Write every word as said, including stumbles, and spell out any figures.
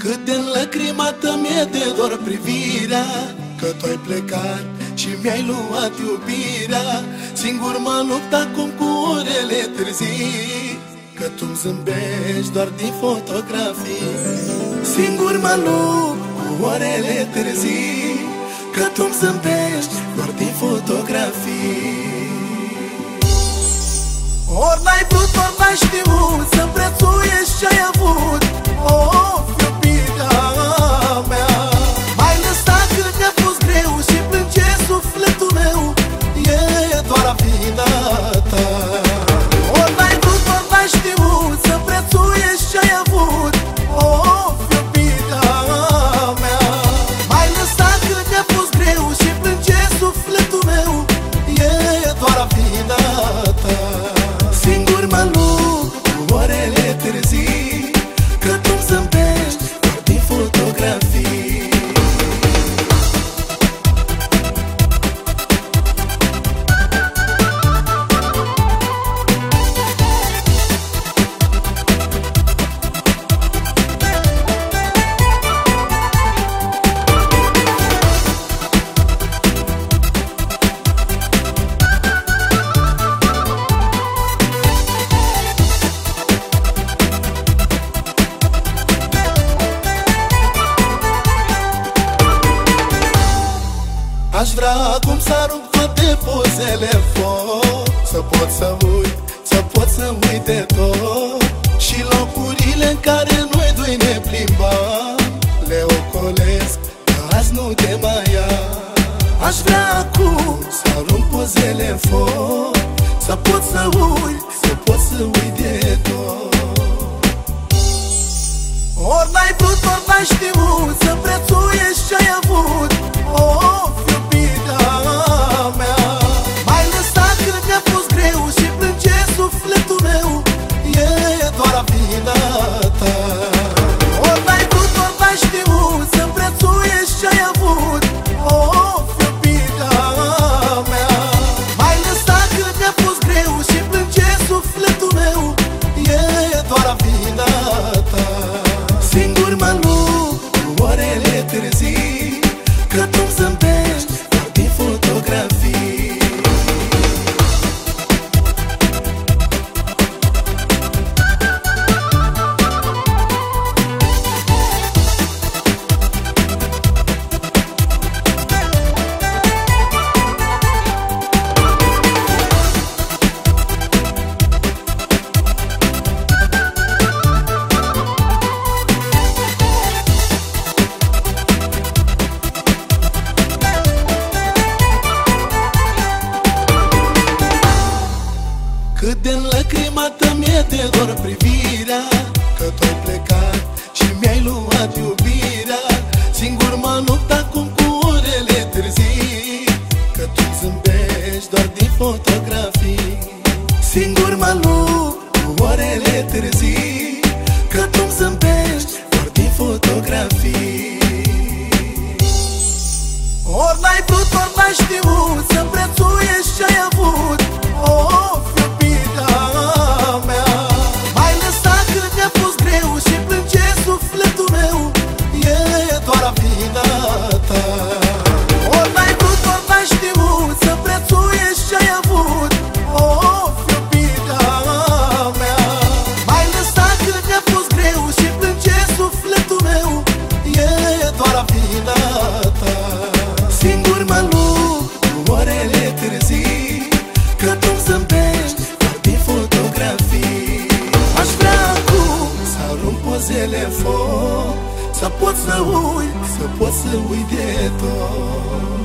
Cât de înlăcrimată mi-e de dor privirea, că tu-ai plecat și mi-ai luat iubirea. Singur mă lupt acum cu orele târzii, că tu-mi zâmbești doar din fotografii. Singur mă lupt cu orele târzii, că tu-mi zâmbești doar din fotografii. Ori n-ai vrut, ori n-ai știut să prețuiești ce-ai avut. Of, iubirea mea, m-ai lăsat când mi-a fost greu și plânge sufletul meu, e doar vina ta. Ori n-ai vrut, ori n-ai știut să prețuiești ce-ai avut. Of, iubirea mea, m-ai lăsat când mi-a fost greu și plânge sufletul meu, e doar vina ta. Singur mă lupt cu orele târzii, că tu-mi zâmbești doar din fotografii. Aș vrea acum să arunc toate pozele în foc, să pot să uit, să pot să uit de tot. Și locurile în care noi doi ne plimbam, le ocolesc, că azi nu te mai am. Aș vrea acum să arunc pozele în foc, să pot să uit, să pot să uit de tot. Ori n-ai vrut, ori n-ai știut să prețuiești ce-ai avut. Of, iubirea mea, m-ai lăsat când mi-a fost greu și plânge sufletul meu, e doar vina ta. Ori n-ai vrut, ori n-ai știut să prețuiești ce-ai avut. Of, iubirea mea, m-ai lăsat când mi-a fost greu și plânge sufletul meu, e doar vina ta. Singur mă lupt cu orele târzii, că tu-mi zâmbești doar din fotografii. Cât de înlăcrimată mi-e de dor privirea, că tu-ai plecat și mi-ai luat iubirea. Singur mă lupt acum cu orele târzii, că tu-mi zâmbești doar din fotografii. Singur mă lupt cu orele târzii, că tu-mi zâmbești doar din fotografii. Ori n-ai vrut, ori n-ai știut să prețuiești ce-ai avut. Of, iubirea mea, m-ai lăsat când mi-a fost greu și plânge sufletul meu, e doar vina ta. Ori n-ai vrut, ori n-ai știut să prețuiești ce-ai avut. Of, iubirea mea, m-ai lăsat când mi-a fost greu și plânge sufletul meu, e doar vina ta. Singur mă lupt cu orele târzii, că tu-mi zâmbești doar din fotografii. Aș vrea acum să arunc pozele în foc, să pot să uit, să pot să uit de tot.